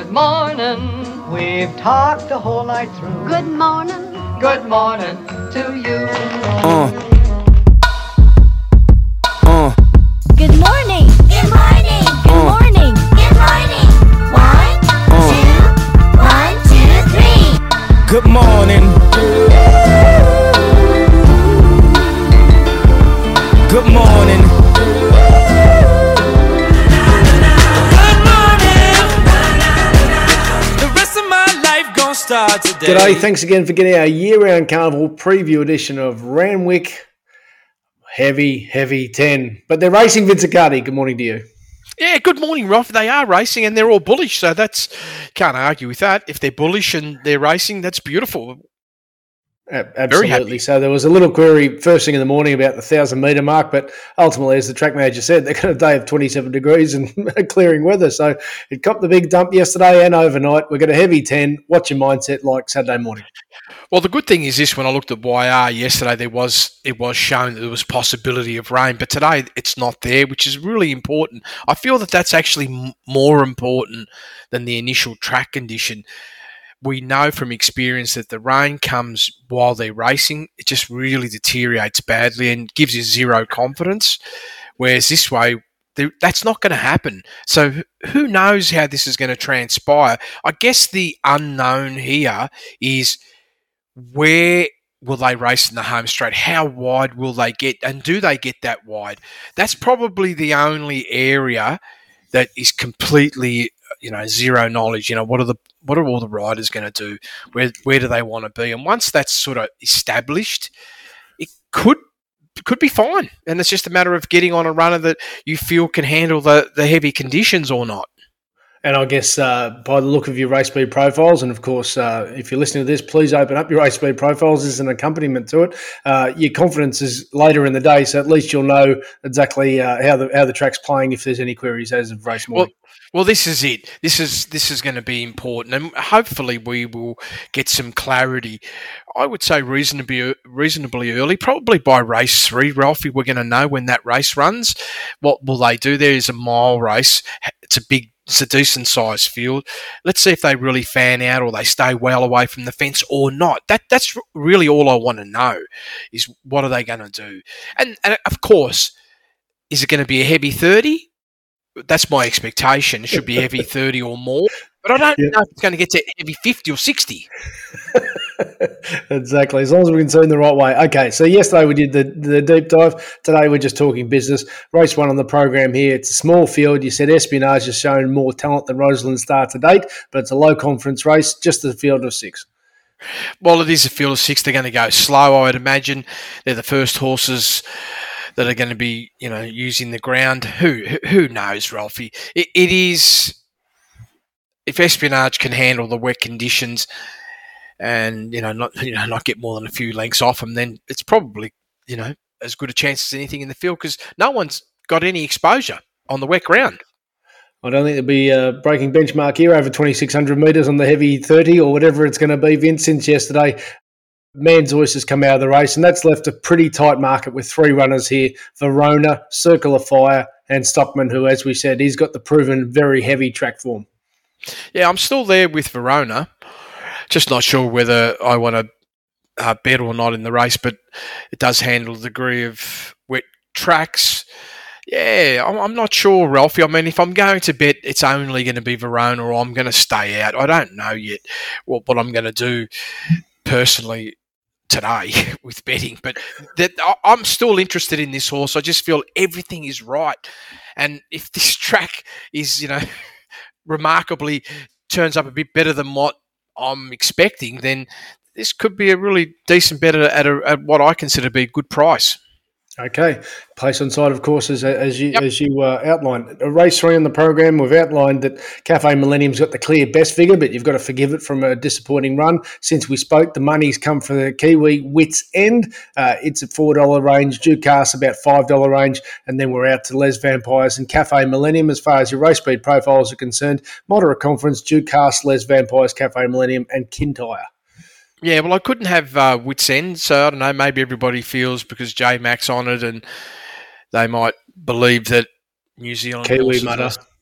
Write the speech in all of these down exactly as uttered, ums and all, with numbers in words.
Good morning. We've talked the whole night through. Good morning. Good morning to you. Uh. Uh. Good morning. Good morning. Good Uh. morning. Good morning. One, Uh. two, one, two, three. Good morning. Good morning. Good morning. The rest of my life gonna start today. G'day, thanks again for getting our year-round carnival preview edition of Randwick. Heavy, heavy ten. But they're racing Vincent. Good morning to you. Yeah, good morning, Roth. They are racing and they're all bullish, so that's can't argue with that. If they're bullish and they're racing, that's beautiful. A- Absolutely. So there was a little query first thing in the morning about the one thousand metre mark, but ultimately, as the track manager said, they've got a day of twenty-seven degrees and clearing weather. So it copped the big dump yesterday and overnight. We've got a heavy ten. What's your mindset like Saturday morning? Well, the good thing is this: when I looked at Y R yesterday, there was it was shown that there was possibility of rain, but today it's not there, which is really important. I feel that that's actually m- more important than the initial track condition. We know from experience that the rain comes while they're racing. It just really deteriorates badly and gives you zero confidence. Whereas this way, that's not going to happen. So who knows how this is going to transpire? I guess the unknown here is where will they race in the home straight? How wide will they get? And do they get that wide? That's probably the only area that is completely, you know, zero knowledge. You know, what are the what are all the riders going to do? Where where do they want to be? And once that's sort of established, it could could be fine. And it's just a matter of getting on a runner that you feel can handle the, the heavy conditions or not. And I guess uh, by the look of your race speed profiles, and of course, uh, if you're listening to this, please open up your race speed profiles as an accompaniment to it. Uh, your confidence is later in the day, so at least you'll know exactly uh, how the how the track's playing if there's any queries as of race morning. Well, well, this is it. This is this is going to be important, and hopefully we will get some clarity. I would say reasonably reasonably early, probably by race three, Ralphie. We're going to know when that race runs. What will they do? There is a mile race. It's a big. It's a decent sized field. Let's see if they really fan out or they stay well away from the fence or not. That That's really all I want to know is what are they going to do? And, and of course, is it going to be a heavy thirty? That's my expectation. It should be heavy thirty or more. But I don't yeah. know if it's going to get to heavy fifty or sixty. Exactly. As long as we can see in the right way. Okay, so yesterday we did the, the deep dive. Today we're just talking business. Race one on the program here. It's a small field. You said Espionage has shown more talent than Rosalind Star to date, but it's a low-conference race, just a field of six. Well, it is a field of six. They're going to go slow, I would imagine. They're the first horses that are going to be, you know, using the ground. Who who knows, Ralphie? It, it is... If Espionage can handle the wet conditions and, you know, not you know not get more than a few lengths off them, then it's probably, you know, as good a chance as anything in the field because no one's got any exposure on the wet ground. I don't think there'll be a breaking benchmark here over twenty-six hundred metres on the heavy thirty or whatever it's going to be, Vince, since yesterday. Man's Voice has come out of the race, and that's left a pretty tight market with three runners here, Verona, Circle of Fire and Stockman, who, as we said, he's got the proven very heavy track form. Yeah, I'm still there with Verona. Just not sure whether I want to uh, bet or not in the race, but it does handle a degree of wet tracks. Yeah, I'm, I'm not sure, Ralphie. I mean, if I'm going to bet, it's only going to be Verona or I'm going to stay out. I don't know yet what, what I'm going to do personally today with betting, but that I'm still interested in this horse. I just feel everything is right. And if this track is, you know... remarkably turns up a bit better than what I'm expecting, then this could be a really decent bet at, a, at what I consider to be a good price. Okay. Place on side, of course, as, as you yep. as you uh, outlined. A race three on the program, we've outlined that Cafe Millennium's got the clear best figure, but you've got to forgive it from a disappointing run. Since we spoke, the money's come for the Kiwi Wits End. Uh, it's at four dollars range, Ducasse about five dollars range, and then we're out to Les Vampires and Cafe Millennium as far as your race speed profiles are concerned. Moderate Conference, Ducasse, Les Vampires, Cafe Millennium, and Kintyre. Yeah, well, I couldn't have uh, Wits End, so I don't know, maybe everybody feels because J-Max on it and they might believe that New Zealand Kiwi horses mutter. are,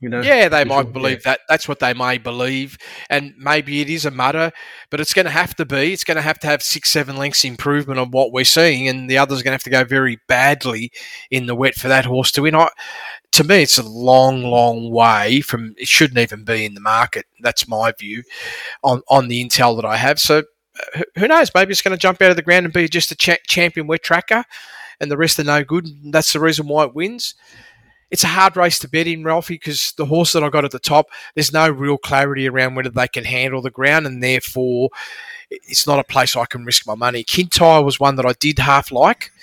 You know, Yeah, they for might sure. believe Yeah. that. That's what they may believe. And maybe it is a mutter, but it's going to have to be. It's going to have to have six, seven lengths improvement on what we're seeing, and the other's going to have to go very badly in the wet for that horse to win. I, to me, it's a long, long way from. It shouldn't even be in the market. That's my view on, on the intel that I have. So uh, who knows? Maybe it's going to jump out of the ground and be just a cha- champion wet tracker, and the rest are no good. And that's the reason why it wins. It's a hard race to bet in, Ralphie, because the horse that I got at the top, there's no real clarity around whether they can handle the ground, and therefore it's not a place I can risk my money. Kintyre was one that I did half like,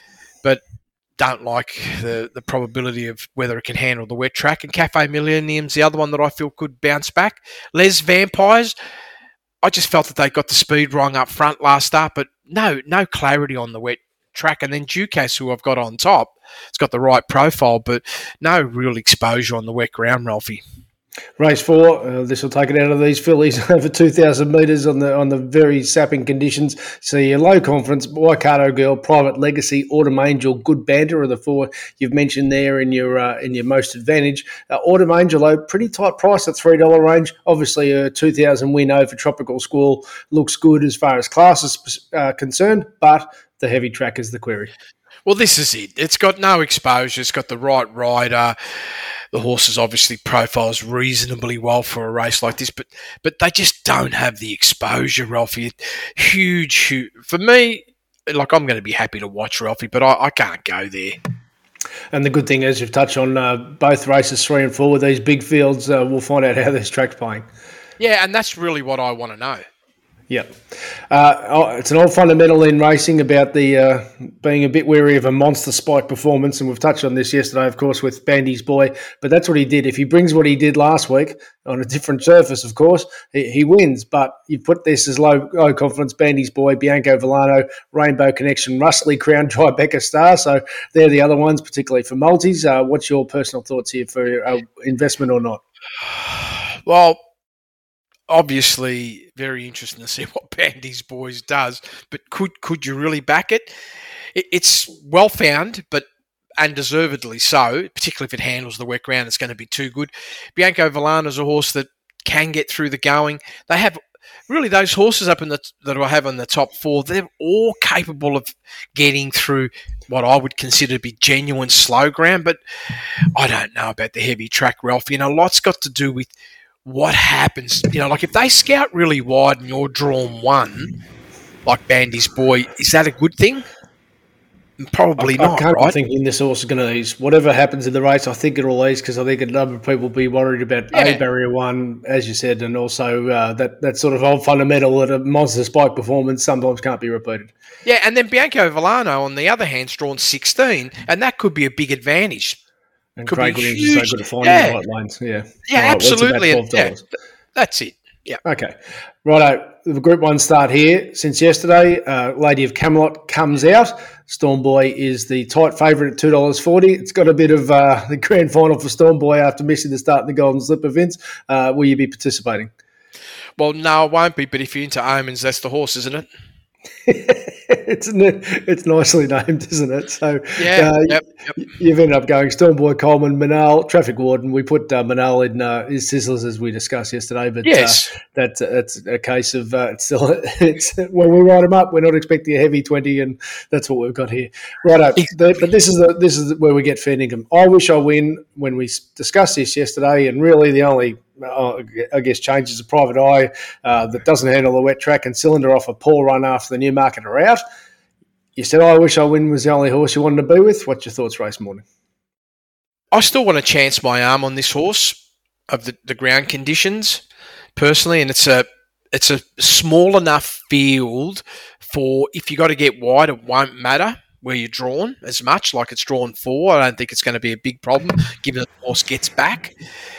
but don't like the, the probability of whether it can handle the wet track. And Cafe Millennium's the other one that I feel could bounce back. Les Vampires, I just felt that they got the speed wrong up front last start, but no, no clarity on the wet track. And then Ducas, who I've got on top, it's got the right profile, but no real exposure on the wet ground, Ralphie. Race four, uh, this will take it out of these fillies over two thousand metres on the on the very sapping conditions. So your low confidence, Waikato Girl, Private Legacy, Autumn Angel, Good Banter are the four you've mentioned there in your uh, in your most advantage. Uh, Autumn Angel, though, pretty tight price at three dollars range. Obviously a two thousand win over Tropical Squall looks good as far as class is uh, concerned, but the heavy track is the query. Well, this is it. It's got no exposure. It's got the right rider. The horses obviously profiles reasonably well for a race like this, but but they just don't have the exposure, Ralphie. Huge, huge. For me, like I'm going to be happy to watch Ralphie, but I, I can't go there. And the good thing is you've touched on uh, both races three and four with these big fields. Uh, we'll find out how this track's playing. Yeah, and that's really what I want to know. Yep. Uh, oh, it's an old fundamental in racing about the uh, being a bit wary of a monster spike performance, and we've touched on this yesterday, of course, with Bandy's boy, but that's what he did. If he brings what he did last week on a different surface, of course, he, he wins, but you put this as low, low confidence, Bandy's boy, Bianco Villano, Rainbow Connection, Rustly Crown, Tribeca Star, so they're the other ones, particularly for multis. Uh, what's your personal thoughts here for uh, investment or not? Well, obviously, very interesting to see what Bandy's Boys does, but could could you really back it? it it's well found, but undeservedly so, particularly if it handles the wet ground. It's going to be too good. Bianco Villano is a horse that can get through the going. They have really those horses up in the that I have in the top four. They're all capable of getting through what I would consider to be genuine slow ground, but I don't know about the heavy track, Ralphie. And a lot's got to do with what happens, you know, like if they scout really wide and you're drawn one, like Bandy's boy, is that a good thing? Probably I, not, I can't right? be thinking this horse is going to ease. Whatever happens in the race, I think it'll ease because I think a number of people will be worried about Yeah. A, barrier one, as you said, and also uh, that, that sort of old fundamental that a monster spike performance sometimes can't be repeated. Yeah, and then Bianco Villano, on the other hand, is drawn sixteen, and that could be a big advantage. And Could Craig be Williams huge. is so good at finding Yeah. the right lanes. Yeah, Yeah, All right, well, it's about absolutely. twelve and, yeah, dollars. that's it. Yeah. Okay. Righto. The Group one start here. Since yesterday, uh, Lady of Camelot comes out. Storm Boy is the tight favourite at two dollars forty. It's got a bit of uh, the grand final for Storm Boy after missing the start in the Golden Slipper, Vince. Uh, will you be participating? Well, no, it won't be, but if you're into omens, that's the horse, isn't it? it's it's nicely named, isn't it? So Yeah, uh, yep, yep. you've ended up going Stormboy, Coleman, Manal, Traffic Warden. We put uh, Manal in uh, his sizzlers as we discussed yesterday, but Yes. uh, that's that's a case of uh, it's still it's when we write them up, we're not expecting a heavy twenty, and that's what we've got here. Right, the, but this is the, this is where we get fair income. I wish I win when we discussed this yesterday, and really the only. Uh, I guess changes a private eye uh, that doesn't handle the wet track and cylinder off a poor run after the Newmarket are out. You said, I wish I win was the only horse you wanted to be with. What's your thoughts race morning? I still want to chance my arm on this horse of the, the ground conditions personally, and it's a it's a small enough field for if you got to get wide, it won't matter where you're drawn as much. Like it's drawn four, I don't think it's going to be a big problem given that the horse gets back.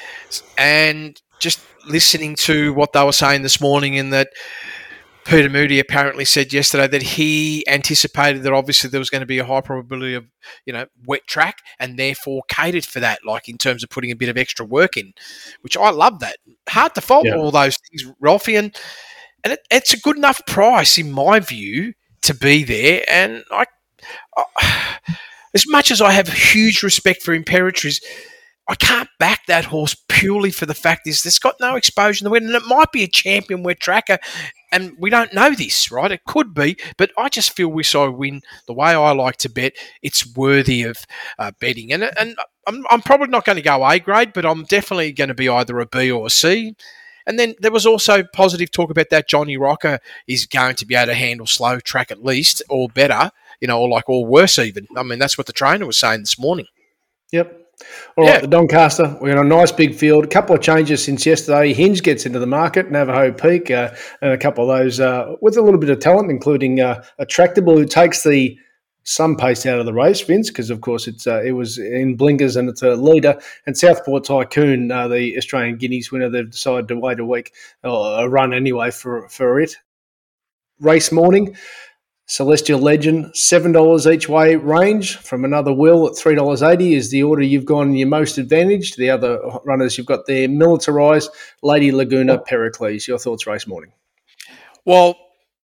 And just listening to what they were saying this morning, in that Peter Moody apparently said yesterday that he anticipated that obviously there was going to be a high probability of, you know, wet track, and therefore catered for that, like in terms of putting a bit of extra work in, which I love that. Hard to fault Yeah. all those things, Ralphie, and, and it, it's a good enough price, in my view, to be there. And I, I as much as I have huge respect for Imperatriz, I can't back that horse purely for the fact is there's got no exposure in the win, and it might be a champion wet tracker, and we don't know this, right? It could be, but I just feel we saw a win the way I like to bet. It's worthy of uh, betting, and and I'm, I'm probably not going to go A grade, but I'm definitely going to be either a B or a C. And then there was also positive talk about that Johnny Rocker is going to be able to handle slow track at least, or better, you know, or like or worse even. I mean, that's what the trainer was saying this morning. Yep. All right, Yeah. the Doncaster, we're in a nice big field. A couple of changes since yesterday. Hinge gets into the market, Navajo Peak, uh, and a couple of those uh, with a little bit of talent, including uh, a Tractable who takes the some pace out of the race, Vince, because of course it's uh, it was in blinkers and it's a leader. And Southport Tycoon, uh, the Australian Guineas winner, they've decided to wait a week or a run anyway for for it. Race morning. Celestial Legend, seven dollars each way range from Another Will at three dollars eighty is the order you've gone your most advantaged. The other runners you've got there, Militarized, Lady Laguna, Pericles. Your thoughts race morning? Well,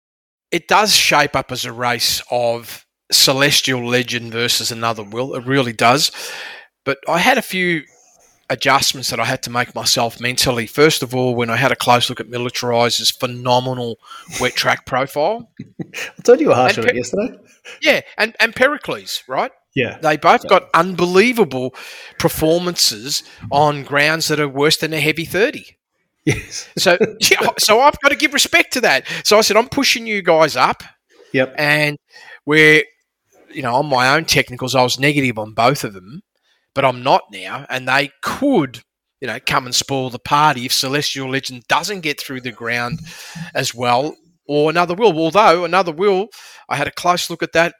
it does shape up as a race of Celestial Legend versus Another Will. It really does. But I had a few adjustments that I had to make myself mentally. First of all, when I had a close look at Militarize's phenomenal wet track profile. I told you were harsh And on it Pe- yesterday. Yeah, and, and Pericles, right? Yeah. They both got unbelievable performances on grounds that are worse than a heavy thirty. Yes. So, yeah, so I've got to give respect to that. So I said, I'm pushing you guys up. Yep. And we're, you know, on my own technicals, I was negative on both of them, but I'm not now. And they could, you know, come and spoil the party if Celestial Legend doesn't get through the ground as well, or Another Will. Although Another Will, I had a close look at that.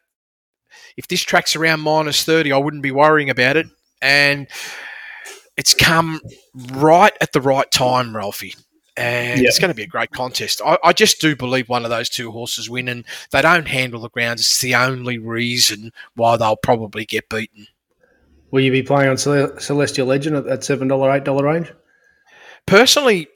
If this track's around minus thirty, I wouldn't be worrying about it. And it's come right at the right time, Ralphie. And Yep. it's going to be a great contest. I, I just do believe one of those two horses win, and they don't handle the grounds. It's the only reason why they'll probably get beaten. Will you be playing on Cele- Celestial Legend at that seven dollars, eight dollars range? Personally,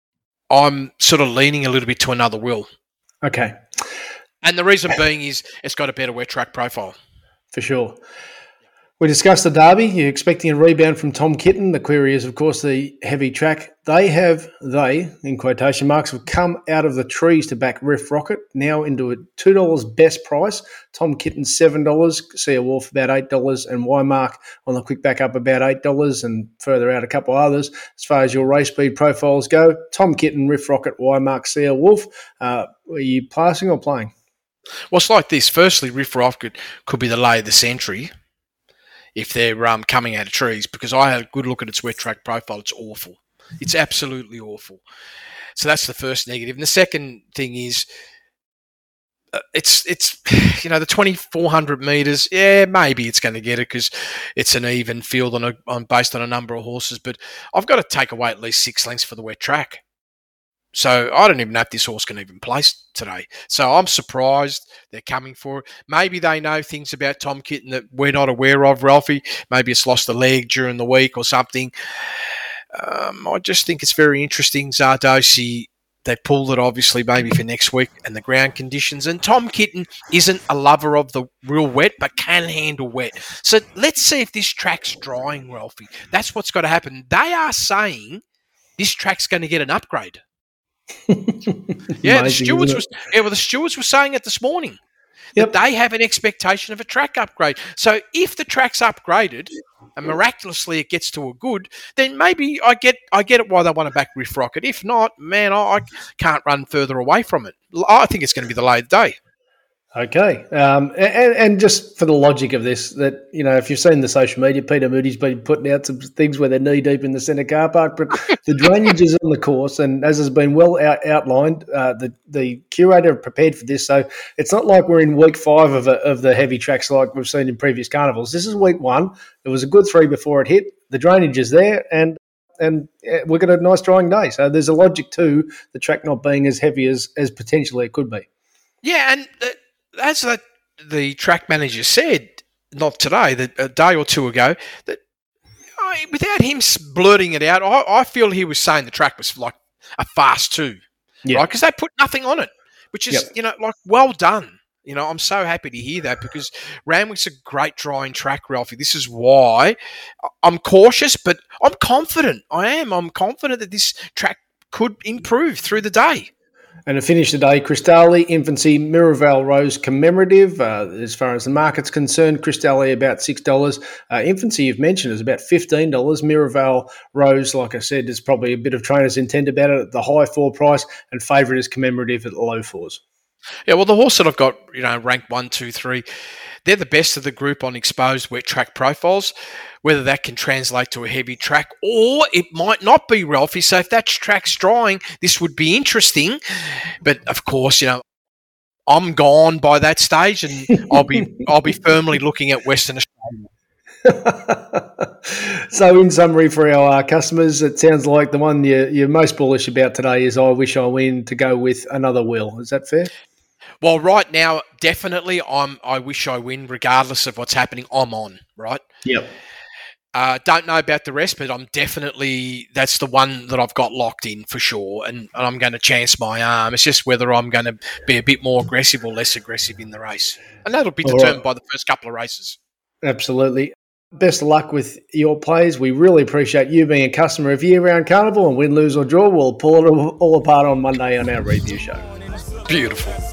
I'm sort of leaning a little bit to Another Will. Okay, And the reason being is it's got a better wet track profile. for sure. We discussed the Derby. You're expecting a rebound from Tom Kitten. The query is, of course, the heavy track. They have, they, in quotation marks, have come out of the trees to back Riff Rocket, now into a two dollars best price. Tom Kitten, seven dollars. Sea Wolf, about eight dollars. And Wymark on the quick back up, about eight dollars. And further out, a couple others. As far as your race speed profiles go, Tom Kitten, Riff Rocket, Wymark, Sea Wolf. Uh, are you passing or playing? Well, it's like this. Firstly, Riff Rocket could be the lay of the century if they're um, coming out of trees, because I had a good look at its wet track profile. It's awful. It's absolutely awful. So that's the first negative. And the second thing is, uh, it's, it's you know, the twenty-four hundred metres, yeah, maybe it's going to get it because it's an even field on, a, on based on a number of horses, but I've got to take away at least six lengths for the wet track. So I don't even know if this horse can even place today. So I'm surprised they're coming for it. Maybe they know things about Tom Kitten that we're not aware of, Ralphie. Maybe it's lost a leg during the week or something. Um, I just think it's very interesting. Zardosi, they pulled it obviously maybe for next week and the ground conditions. And Tom Kitten isn't a lover of the real wet, but can handle wet. So let's see if this track's drying, Ralphie. That's what's got to happen. They are saying this track's going to get an upgrade. Yeah, the Amazing, stewards isn't was it? yeah, well the stewards were saying it this morning. Yep. That they have an expectation of a track upgrade. So if the track's upgraded and miraculously it gets to a good, then maybe I get I get it why they want to back Riff Rocket. If not, man, I, I can't run further away from it. I think it's going to be the lay of the day. Okay. Um, and, and just for the logic of this, that, you know, if you've seen the social media, Peter Moody's been putting out some things where they're knee deep in the centre car park, but the drainage is on the course, and as has been well out, outlined, uh, the, the curator prepared for this. So it's not like we're in week five of, a, of the heavy tracks like we've seen in previous carnivals. This is week one. It was a good three before it hit. The drainage is there, and and we've got a nice drying day. So there's a logic to the track not being as heavy as, as potentially it could be. Yeah, and uh, as the, the track manager said, not today, that a day or two ago, that I, without him blurting it out, I, I feel he was saying the track was like a fast two, Yeah. right? Because they put nothing on it, which is, Yep. you know, like well done. You know, I'm so happy to hear that because Randwick's a great drawing track, Ralphie. This is why I'm cautious, but I'm confident. I am. I'm confident that this track could improve through the day. And to finish the day, Cristalli, Infancy, Miraval Rose commemorative. Uh, as far as the market's concerned, Cristalli about six dollars. Uh, Infancy, you've mentioned, is about fifteen dollars. Miraval Rose, like I said, is probably a bit of trainer's intent about it at the high four price, and favourite is commemorative at the low fours. Yeah, well, the horse that I've got, you know, ranked one, two, three, they're the best of the group on exposed wet track profiles. Whether that can translate to a heavy track or it might not be, Ralphie. So if that track's drying, this would be interesting. But of course, you know, I'm gone by that stage, and I'll be I'll be firmly looking at Western Australia. So in summary for our uh, customers, it sounds like the one you're, you're most bullish about today is I Wish I Win, to go with Another Will. Is that fair? Well, right now, definitely I'm I Wish I Win, regardless of what's happening. I'm on, right? Yep. Uh, don't know about the rest, but I'm definitely, that's the one that I've got locked in for sure, and, and I'm going to chance my arm. It's just whether I'm going to be a bit more aggressive or less aggressive in the race. And that'll be determined right by the first couple of races. Absolutely. Best of luck with your plays. We really appreciate you being a customer of year-round Carnival, and win, lose or draw, we'll pull it all apart on Monday on our review show. Beautiful.